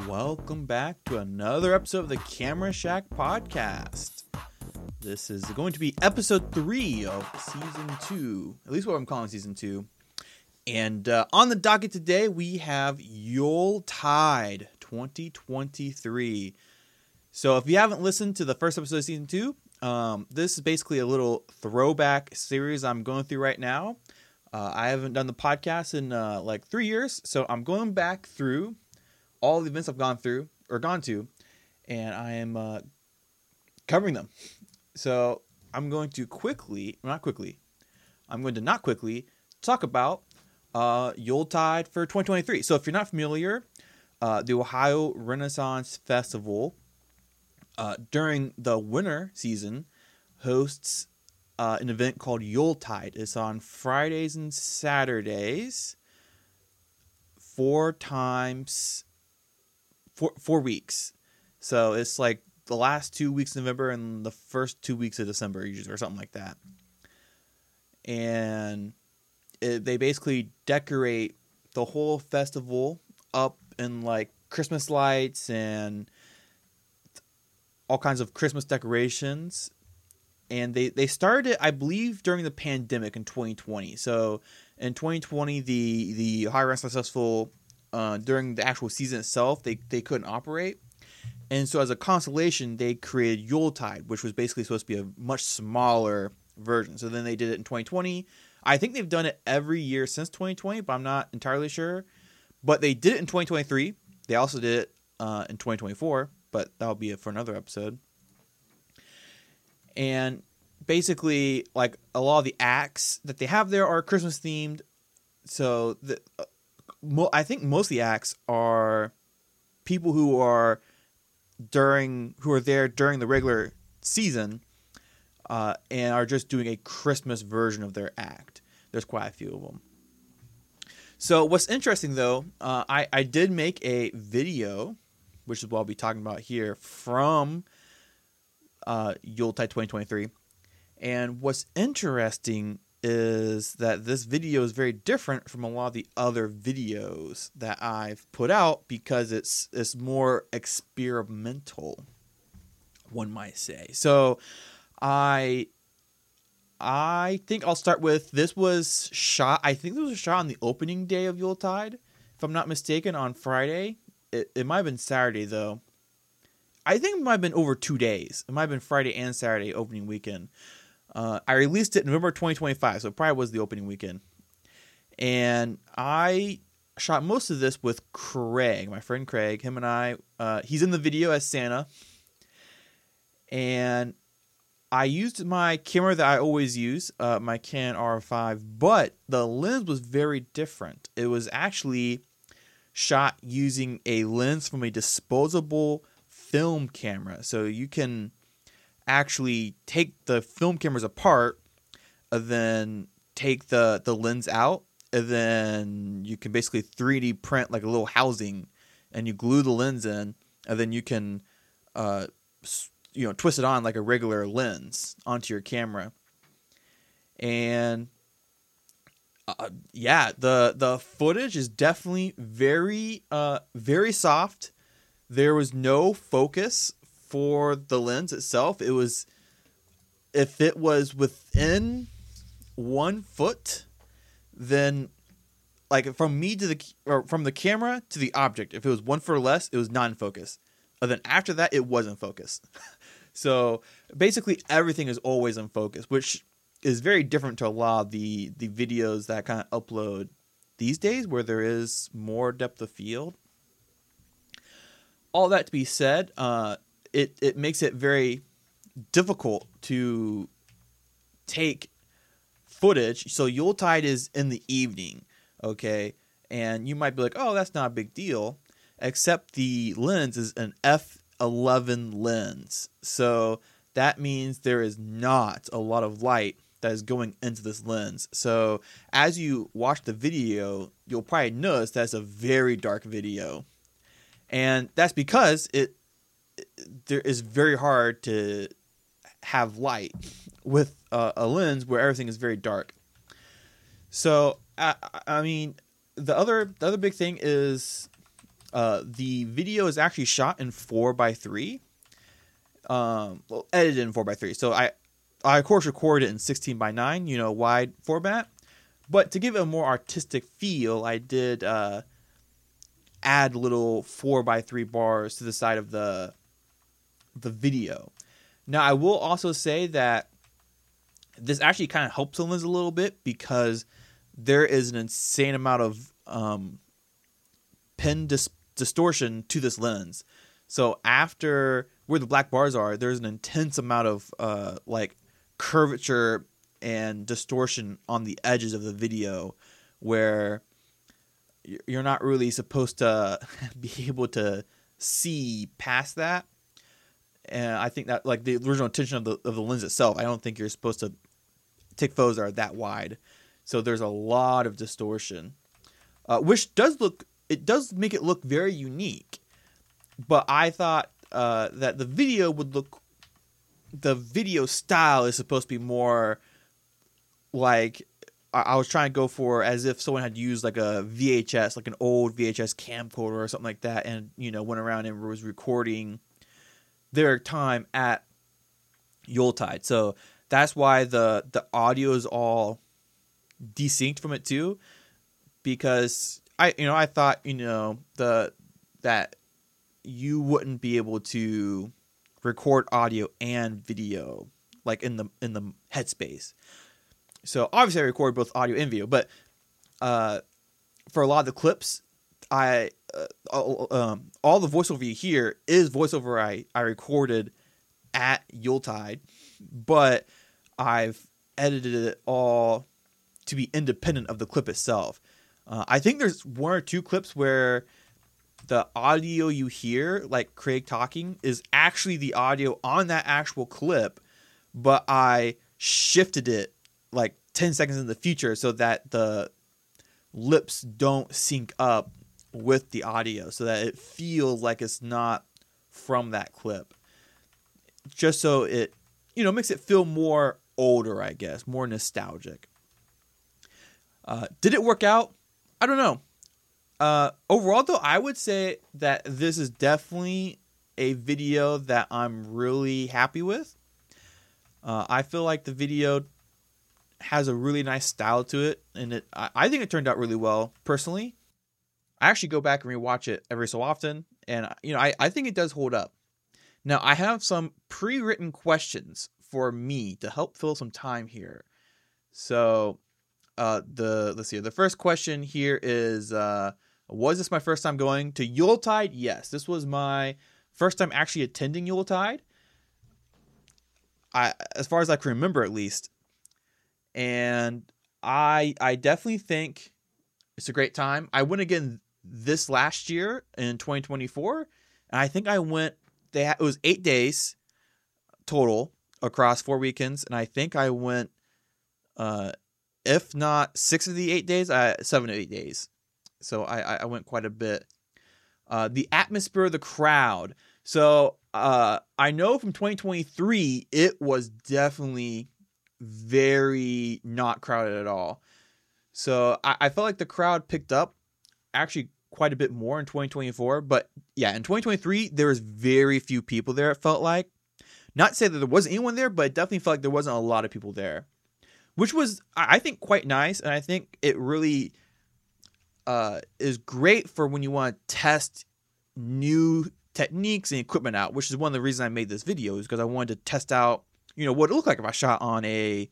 Welcome back to another episode of the Camera Shack podcast. This is going to be episode 3 of season 2, at least what I'm calling season 2. And on the docket today, we have Yuletide 2023. So if you haven't listened to the first episode of season 2, this is basically a little throwback series I'm going through right now. I haven't done the podcast in like 3 years, so I'm going back through all the events I've gone through or gone to, and I am covering them. So I'm going to not quickly talk about Yuletide for 2023. So if you're not familiar, the Ohio Renaissance Festival during the winter season hosts an event called Yuletide. It's on Fridays and Saturdays, 4 weeks. So it's like the last 2 weeks of November and the first 2 weeks of December, usually, or something like that. And they basically decorate the whole festival up in like Christmas lights and all kinds of Christmas decorations. And they started it, I believe, during the pandemic in 2020. So in 2020, the Ohio Renaissance Festival, during the actual season itself, they couldn't operate. And so as a consolation, they created Yuletide, which was basically supposed to be a much smaller version. So then they did it in 2020. I think they've done it every year since 2020, but I'm not entirely sure. But they did it in 2023. They also did it in 2024, but that'll be it for another episode. And basically, like, a lot of the acts that they have there are Christmas themed. So I think most of the acts are people who are there during the regular season, and are just doing a Christmas version of their act. There's quite a few of them. So what's interesting, though, I did make a video, which is what I'll be talking about here, from Yuletide 2023. And what's interesting is that this video is very different from a lot of the other videos that I've put out because it's more experimental, one might say. So I think I'll start with, this was shot on the opening day of Yuletide, if I'm not mistaken, on Friday. It might have been Saturday, though. I think it might have been over 2 days. It might have been Friday and Saturday opening weekend. I released it November 2025, so it probably was the opening weekend. And I shot most of this with Craig, my friend Craig. Him and I, he's in the video as Santa. And I used my camera that I always use, my Canon R5, but the lens was very different. It was actually shot using a lens from a disposable film camera. So you can actually take the film cameras apart and then take the lens out, and then you can basically 3D print like a little housing, and you glue the lens in, and then you can twist it on like a regular lens onto your camera. And the footage is definitely very soft. There was no focus for the lens itself. If it was within 1 foot, then like from the camera to the object, if it was 1 foot or less, it was not in focus. And then after that, it was in focus. So basically everything is always in focus, which is very different to a lot of the videos that I kind of upload these days, where there is more depth of field. All that to be said, it makes it very difficult to take footage. So Yuletide is in the evening, okay? And you might be like, oh, that's not a big deal. Except the lens is an f11 lens. So that means there is not a lot of light that is going into this lens. So as you watch the video, you'll probably notice that's a very dark video. And that's because there is very hard to have light with a lens where everything is very dark. So I mean, the other big thing is The video is actually shot in 4:3. Edited in 4:3. So I of course recorded it in 16:9, wide format. But to give it a more artistic feel, I did add little 4:3 bars to the side of the video. Now, I will also say that this actually kind of helps the lens a little bit because there is an insane amount of pen distortion to this lens. So after where the black bars are, there's an intense amount of like curvature and distortion on the edges of the video where you're not really supposed to be able to see past that. And I think that, like, the original intention of the lens itself, I don't think you're supposed to take photos that are that wide. So there's a lot of distortion, which does make it look very unique. But I thought that the video style is supposed to be more like, I was trying to go for as if someone had used like a VHS, like an old VHS camcorder or something like that, and went around and was recording their time at Yuletide. So that's why the audio is all desynced from it too, because I thought that you wouldn't be able to record audio and video like in the headspace. So obviously I record both audio and video, but for a lot of the clips, all the voiceover you hear is voiceover I recorded at Yuletide, but I've edited it all to be independent of the clip itself. I think there's one or two clips where the audio you hear, like Craig talking, is actually the audio on that actual clip, but I shifted it like 10 seconds in the future so that the lips don't sync up with the audio, so that it feels like it's not from that clip, just so it makes it feel more older, I guess, more nostalgic. Did it work out? I don't know. Overall though, I would say that this is definitely a video that I'm really happy with. I feel like the video has a really nice style to it, and I think it turned out really well personally. I actually go back and rewatch it every so often, and I think it does hold up. Now, I have some pre-written questions for me to help fill some time here. So, let's see. The first question here is, was this my first time going to Yuletide? Yes, this was my first time actually attending Yuletide. As far as I can remember, at least. And I definitely think it's a great time. I went again this last year in 2024, and I think I went. It was 8 days total across 4 weekends, and I think I went, if not 6 of the 8 days, 7 of 8 days. So I went quite a bit. The atmosphere, the crowd. So I know from 2023 it was definitely very not crowded at all. So I felt like the crowd picked up actually quite a bit more in 2024. But yeah, in 2023, there was very few people there, it felt like. Not to say that there wasn't anyone there, but it definitely felt like there wasn't a lot of people there, which was, I think, quite nice. And I think it really is great for when you want to test new techniques and equipment out, which is one of the reasons I made this video, is because I wanted to test out, what it looked like if I shot on a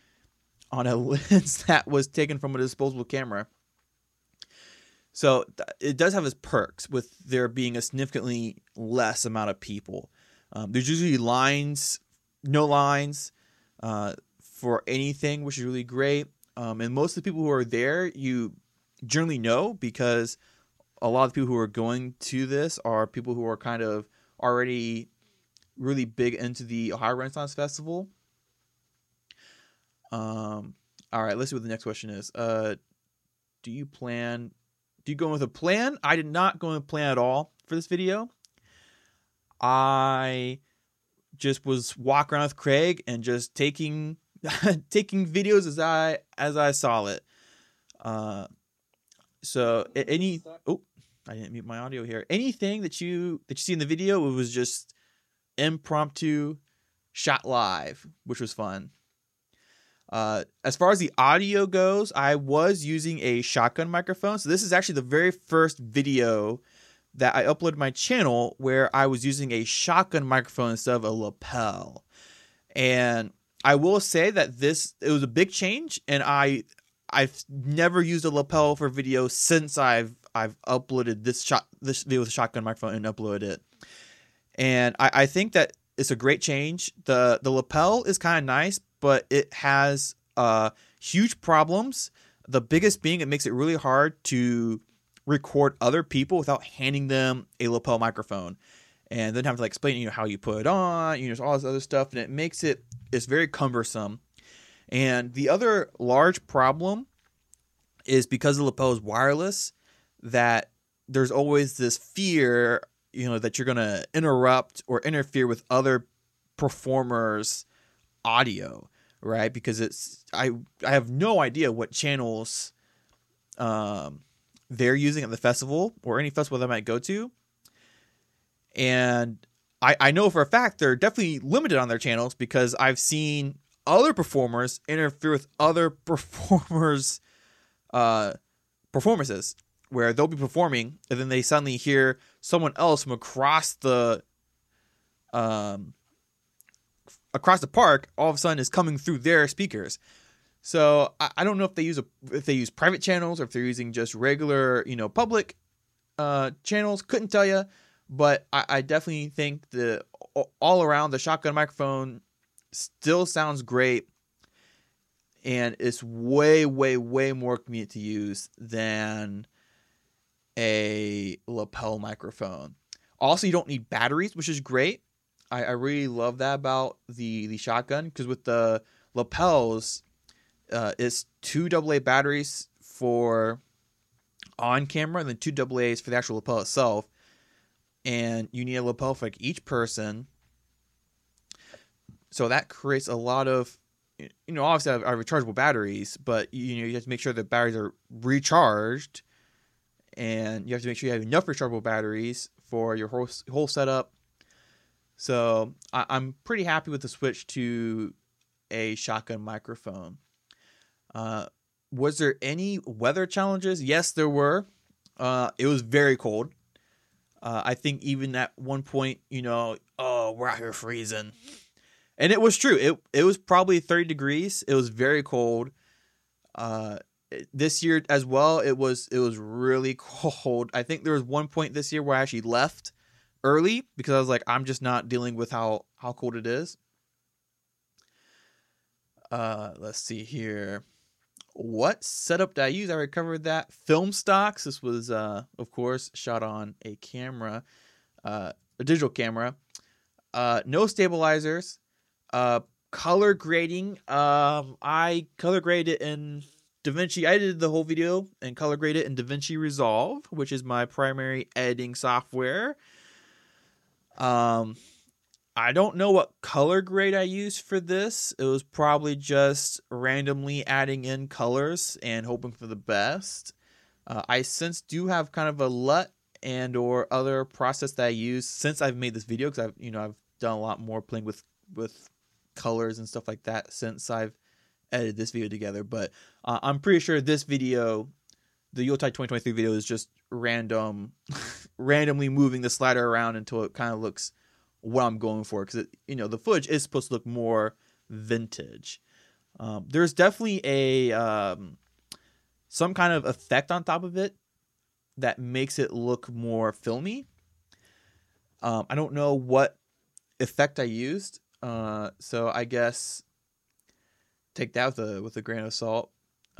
lens that was taken from a disposable camera. So it does have its perks with there being a significantly less amount of people. There's usually no lines for anything, which is really great. And most of the people who are there, you generally know, because a lot of the people who are going to this are people who are kind of already really big into the Ohio Renaissance Festival. All right, let's see what the next question is. Do you go with a plan? I did not go with a plan at all for this video. I just was walking around with Craig and just taking videos as I saw it. So any I didn't mute my audio here. Anything that you see in the video, it was just impromptu, shot live, which was fun. As far as the audio goes, I was using a shotgun microphone. So this is actually the very first video that I uploaded to my channel where I was using a shotgun microphone instead of a lapel. And I will say that it was a big change, and I've never used a lapel for video since I've uploaded this video with a shotgun microphone and uploaded it. And I think that it's a great change. The lapel is kind of nice, but it has huge problems. The biggest being it makes it really hard to record other people without handing them a lapel microphone, and then have to explain how you put it on, all this other stuff, and it's very cumbersome. And the other large problem is because the lapel is wireless, that there's always this fear, that you're going to interrupt or interfere with other performers' audio, right? Because I have no idea what channels they're using at the festival or any festival that I might go to. And I know for a fact they're definitely limited on their channels, because I've seen other performers interfere with other performers' performances, where they'll be performing and then they suddenly hear someone else from across the park all of a sudden is coming through their speakers. So I don't know if they use private channels or if they're using just regular public channels. Couldn't tell you, but I definitely think the all around the shotgun microphone still sounds great, and it's way more convenient to use than a lapel microphone. Also, you don't need batteries, which is great. I really love that about the shotgun, because with the lapels, it's 2 AA batteries for on camera and then 2 AA's for the actual lapel itself. And you need a lapel for each person. So that creates a lot of, obviously I have rechargeable batteries, but you have to make sure the batteries are recharged, and you have to make sure you have enough rechargeable batteries for your whole setup. So I'm pretty happy with the switch to a shotgun microphone. Was there any weather challenges? Yes, there were. It was very cold. I think even at one point, we're out here freezing. And it was true. It was probably 30 degrees. It was very cold. This year as well, it was really cold. I think there was one point this year where I actually left early because I was like, I'm just not dealing with how cold it is. Let's see here. What setup did I use? I already covered that. Film stocks. This was, of course, shot on a camera, a digital camera. No stabilizers. Color grading. I color graded it in DaVinci. I did the whole video and color graded it in DaVinci Resolve, which is my primary editing software. I don't know what color grade I used for this. It was probably just randomly adding in colors and hoping for the best. I since do have kind of a LUT and or other process that I use since I've made this video, because I've done a lot more playing with colors and stuff like that since I've edited this video together. But I'm pretty sure this video, the Yuletide 2023 video, is just randomly moving the slider around until it kind of looks what I'm going for, because the footage is supposed to look more vintage. There's definitely a some kind of effect on top of it that makes it look more filmy. I don't know what effect I used, so I guess take that with a grain of salt.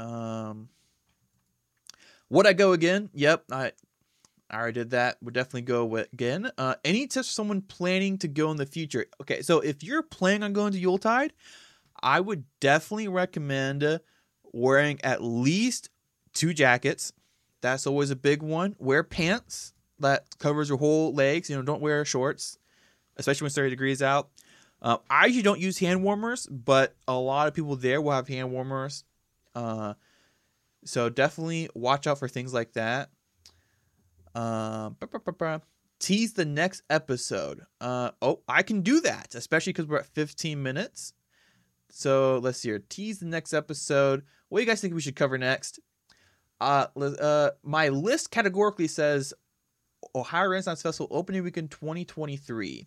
Would I go again? Yep, I already did that. Would definitely go again. Any tips for someone planning to go in the future? Okay, so if you're planning on going to Yuletide, I would definitely recommend wearing at least 2 jackets. That's always a big one. Wear pants that covers your whole legs. Don't wear shorts, especially when it's 30 degrees out. I usually don't use hand warmers, but a lot of people there will have hand warmers. So definitely watch out for things like that. Tease the next episode. I can do that, especially because we're at 15 minutes. So let's see here. Tease the next episode. What do you guys think we should cover next? My list categorically says Ohio Renaissance Festival opening weekend 2023.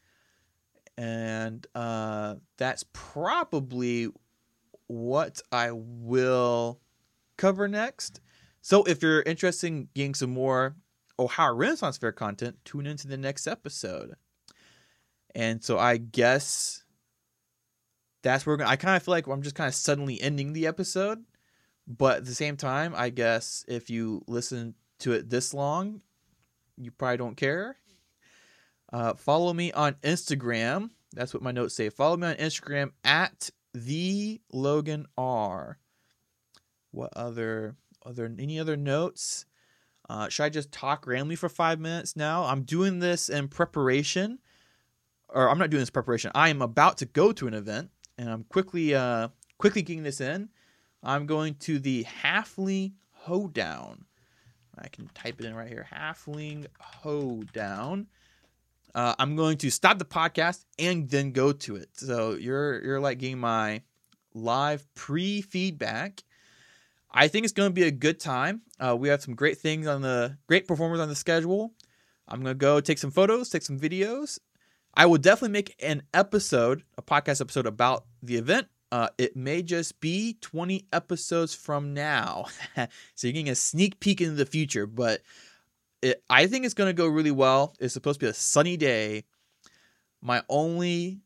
And that's probably what I will cover next. So if you're interested in getting some more Ohio Renaissance Fair content, tune into the next episode. And so I guess that's where I kind of feel like I'm just kind of suddenly ending the episode. But at the same time, I guess if you listen to it this long, you probably don't care. Follow me on Instagram. That's what my notes say. Follow me on Instagram at @TheLoganR. What any other notes? Should I just talk randomly for 5 minutes now? I'm doing this in preparation. Or I'm not doing this in preparation. I am about to go to an event, and I'm quickly getting this in. I'm going to the Halfling Hoedown. I can type it in right here. Halfling Hoedown. I'm going to stop the podcast and then go to it. So you're like getting my live pre-feedback. I think it's going to be a good time. We have some great performers on the schedule. I'm going to go take some photos, take some videos. I will definitely make a podcast episode about the event. It may just be 20 episodes from now. So you're getting a sneak peek into the future, but I think it's going to go really well. It's supposed to be a sunny day. My only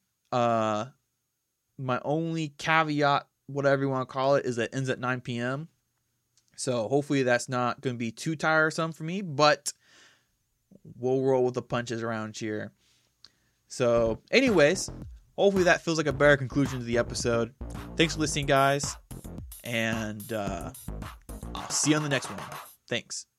caveat, whatever you want to call it, is that it ends at 9 p.m. So hopefully that's not going to be too tiresome for me, but we'll roll with the punches around here. So anyways, hopefully that feels like a better conclusion to the episode. Thanks for listening, guys. And I'll see you on the next one. Thanks.